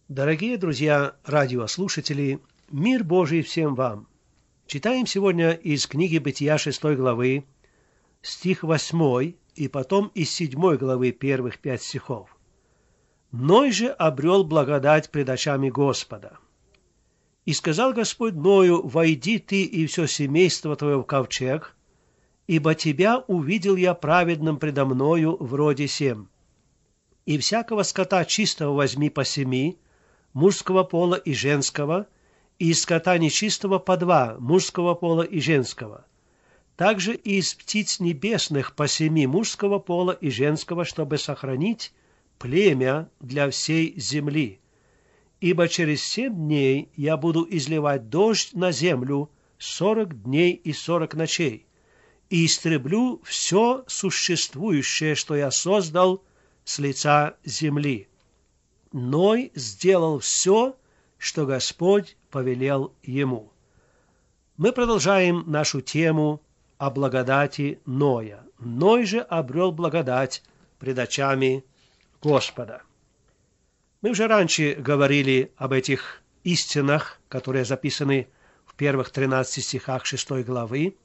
Дорогие друзья, радиослушатели, мир Божий всем вам! Читаем сегодня из книги Бытия 6 главы, стих 8, и потом из 7 главы первых 5 стихов. «Ной же обрел благодать пред очами Господа. И сказал Господь Ною: войди ты и все семейство твое в ковчег, ибо тебя увидел я праведным предо мною в роде сем. И всякого скота чистого возьми по 7, мужского пола и женского, и из скота нечистого по 2, мужского пола и женского. Также и из птиц небесных по 7 мужского пола и женского, чтобы сохранить племя для всей земли. Ибо через 7 дней я буду изливать дождь на землю 40 дней и 40 ночей, и истреблю все существующее, что я создал с лица земли. Ной сделал все, что Господь повелел ему». Мы продолжаем нашу тему о благодати Ноя. Ной же обрел благодать пред очами Господа. Мы уже раньше говорили об этих истинах, которые записаны в первых 13 стихах 6 главы.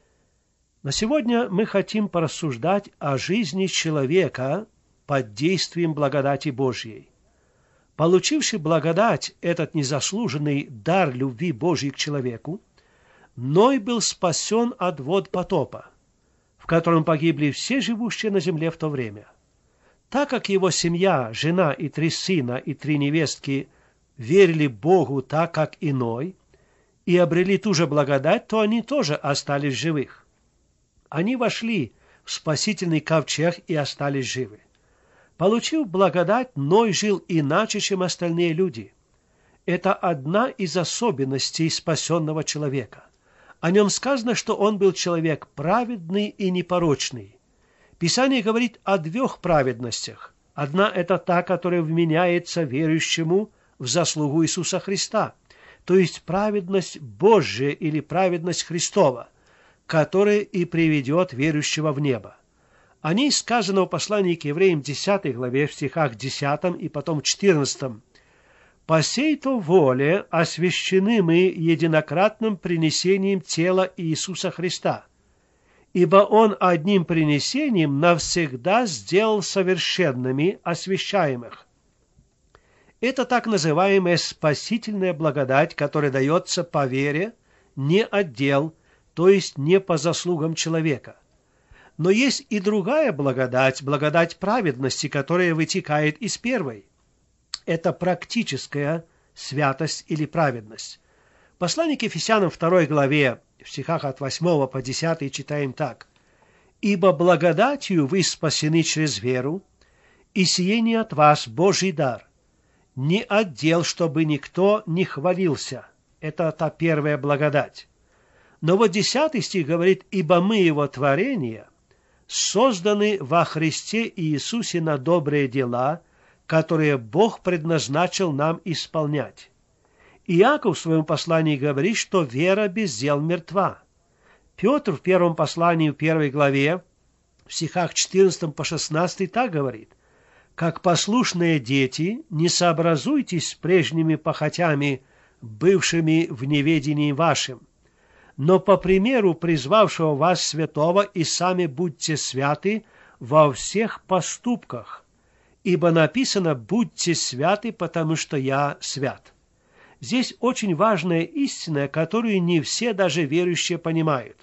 Но сегодня мы хотим порассуждать о жизни человека под действием благодати Божьей. Получивший благодать, этот незаслуженный дар любви Божьей к человеку, Ной был спасен от вод потопа, в котором погибли все живущие на земле в то время. Так как его семья, жена и 3 сына и 3 невестки верили Богу так, как и Ной, и обрели ту же благодать, то они тоже остались живых. Они вошли в спасительный ковчег и остались живы. Получив благодать, Ной жил иначе, чем остальные люди. Это одна из особенностей спасенного человека. О нем сказано, что он был человек праведный и непорочный. Писание говорит о 2 праведностях. Одна – это та, которая вменяется верующему в заслугу Иисуса Христа, то есть праведность Божия или праведность Христова, которая и приведет верующего в небо. О ней сказано в послании к евреям 10 главе в стихах 10 и потом 14. «По сей-то воле освящены мы единократным принесением тела Иисуса Христа, ибо Он одним принесением навсегда сделал совершенными освящаемых». Это так называемая спасительная благодать, которая дается по вере, не от дел, то есть не по заслугам человека. Но есть и другая благодать, благодать праведности, которая вытекает из первой. Это практическая святость или праведность. Послание к Ефесянам 2 главе, в стихах от 8 по 10 читаем так. «Ибо благодатью вы спасены через веру, и сие не от вас Божий дар, не от дел, чтобы никто не хвалился». Это та первая благодать. Но вот 10 стих говорит: «Ибо мы его творение, созданы во Христе Иисусе на добрые дела, которые Бог предназначил нам исполнять». Иаков в своем послании говорит, что вера без дел мертва. Петр в первом послании в 1 главе, в стихах 14 по 16 так говорит: «Как послушные дети, не сообразуйтесь с прежними похотями, бывшими в неведении вашим, но по примеру призвавшего вас святого и сами будьте святы во всех поступках, ибо написано: будьте святы, потому что я свят». Здесь очень важная истина, которую не все даже верующие понимают.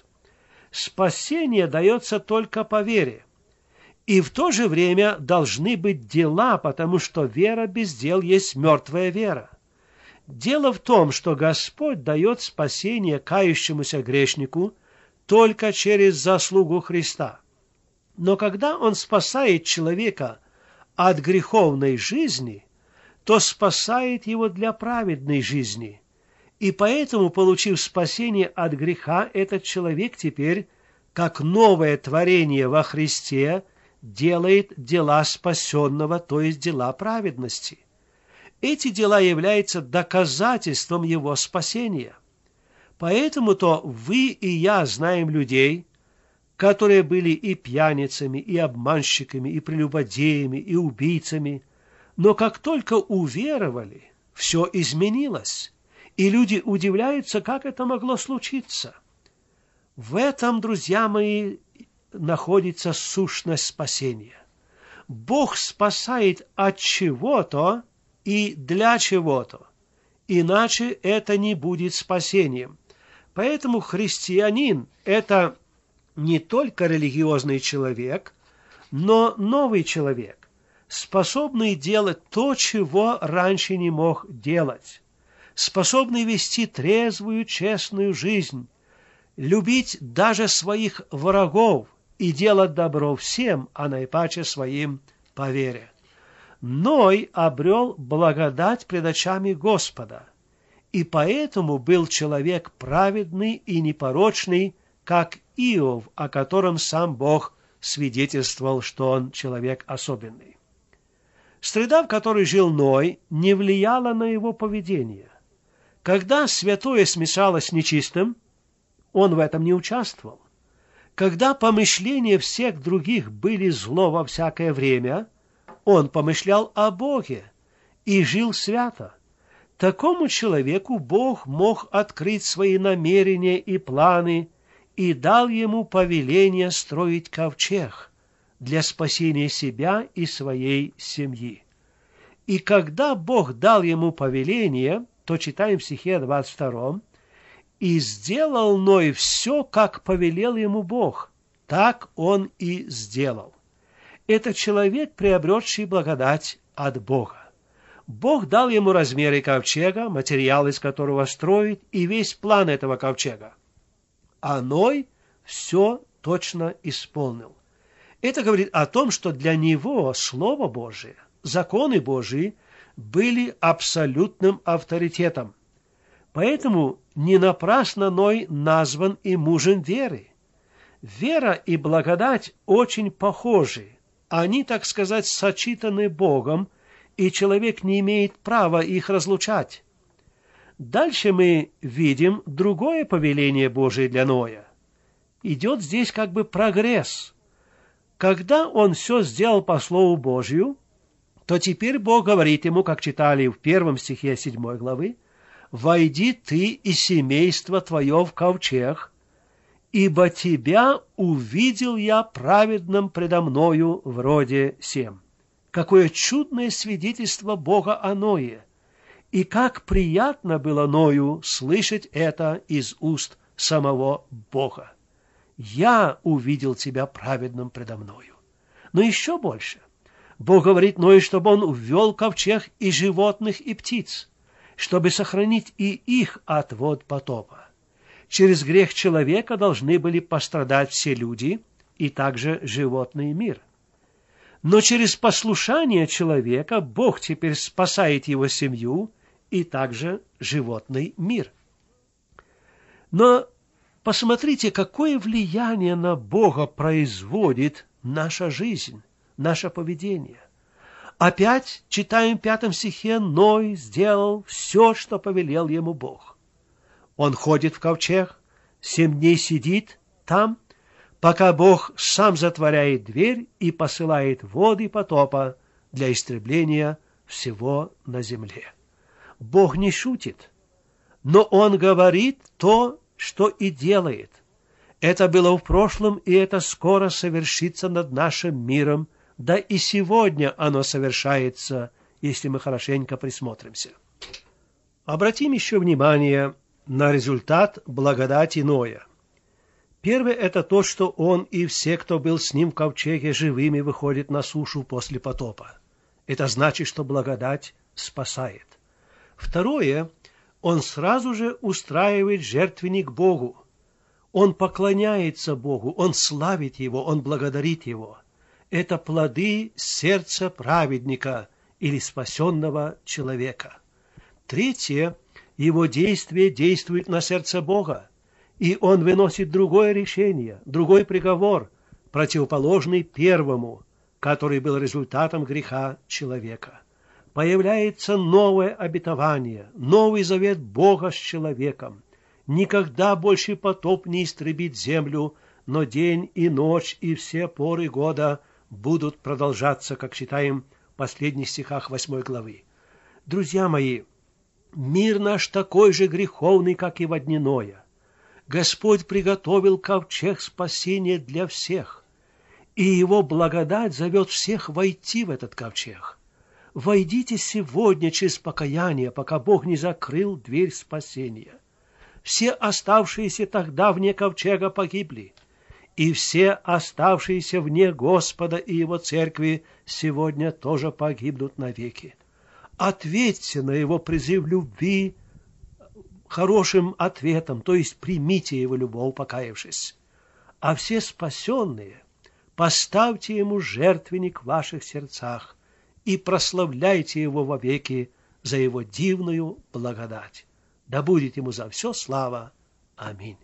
Спасение дается только по вере. И в то же время должны быть дела, потому что вера без дел есть мертвая вера. Дело в том, что Господь дает спасение кающемуся грешнику только через заслугу Христа. Но когда Он спасает человека от греховной жизни, то спасает его для праведной жизни. И поэтому, получив спасение от греха, этот человек теперь, как новое творение во Христе, делает дела спасенного, то есть дела праведности. Эти дела являются доказательством его спасения. Поэтому-то вы и я знаем людей, которые были и пьяницами, и обманщиками, и прелюбодеями, и убийцами, но как только уверовали, все изменилось, и люди удивляются, как это могло случиться. В этом, друзья мои, находится сущность спасения. Бог спасает от чего-то и для чего-то, иначе это не будет спасением. Поэтому христианин – это не только религиозный человек, но новый человек, способный делать то, чего раньше не мог делать, способный вести трезвую, честную жизнь, любить даже своих врагов и делать добро всем, а наипаче своим по вере. Ной обрел благодать пред очами Господа, и поэтому был человек праведный и непорочный, как Иов, о котором сам Бог свидетельствовал, что он человек особенный. Среда, в которой жил Ной, не влияла на его поведение. Когда святое смешалось с нечистым, он в этом не участвовал. Когда помышления всех других были зло во всякое время, он помышлял о Боге и жил свято. Такому человеку Бог мог открыть свои намерения и планы и дал ему повеление строить ковчег для спасения себя и своей семьи. И когда Бог дал ему повеление, то читаем в стихе 22: «И сделал Ной все, как повелел ему Бог, так он и сделал». Это человек, приобретший благодать от Бога. Бог дал ему размеры ковчега, материал из которого строить, и весь план этого ковчега. А Ной все точно исполнил. Это говорит о том, что для него Слово Божие, законы Божии были абсолютным авторитетом. Поэтому не напрасно Ной назван и мужем веры. Вера и благодать очень похожи. Они, так сказать, сочетаны Богом, и человек не имеет права их разлучать. Дальше мы видим другое повеление Божие для Ноя. Идет здесь как бы прогресс. Когда он все сделал по Слову Божию, то теперь Бог говорит ему, как читали в 1 стихе 7 главы: «Войди ты и семейство твое в ковчег, ибо тебя увидел я праведным предо мною в роде сем». Какое чудное свидетельство Бога о Ное! И как приятно было Ною слышать это из уст самого Бога. «Я увидел тебя праведным предо мною». Но еще больше. Бог говорит Ною, чтобы он ввел ковчег и животных, и птиц, чтобы сохранить и их от вод потопа. Через грех человека должны были пострадать все люди и также животный мир. Но через послушание человека Бог теперь спасает его семью и также животный мир. Но посмотрите, какое влияние на Бога производит наша жизнь, наше поведение. Опять читаем в 5 стихе: «Ной сделал все, что повелел ему Бог». Он ходит в ковчег, 7 дней сидит там, пока Бог сам затворяет дверь и посылает воды потопа для истребления всего на земле. Бог не шутит, но Он говорит то, что и делает. Это было в прошлом, и это скоро совершится над нашим миром, да и сегодня оно совершается, если мы хорошенько присмотримся. Обратим еще внимание на результат благодати Ноя. Первое – это то, что он и все, кто был с ним в ковчеге, живыми выходят на сушу после потопа. Это значит, что благодать спасает. Второе – он сразу же устраивает жертвенник Богу. Он поклоняется Богу, он славит Его, он благодарит Его. Это плоды сердца праведника или спасенного человека. Третье – его действие действует на сердце Бога. И он выносит другое решение, другой приговор, противоположный первому, который был результатом греха человека. Появляется новое обетование, новый завет Бога с человеком. Никогда больше потоп не истребит землю, но день и ночь и все поры года будут продолжаться, как читаем в последних стихах 8 главы. Друзья мои, Мир наш такой же греховный, как и во дни Ноя. Господь приготовил ковчег спасения для всех, и Его благодать зовет всех войти в этот ковчег. Войдите сегодня через покаяние, пока Бог не закрыл дверь спасения. Все оставшиеся тогда вне ковчега погибли, и все оставшиеся вне Господа и Его церкви сегодня тоже погибнут навеки. Ответьте на Его призыв любви хорошим ответом, то есть примите Его любовь, покаявшись. А все спасенные поставьте Ему жертвенник в ваших сердцах и прославляйте Его вовеки за Его дивную благодать. Да будет Ему за все слава. Аминь.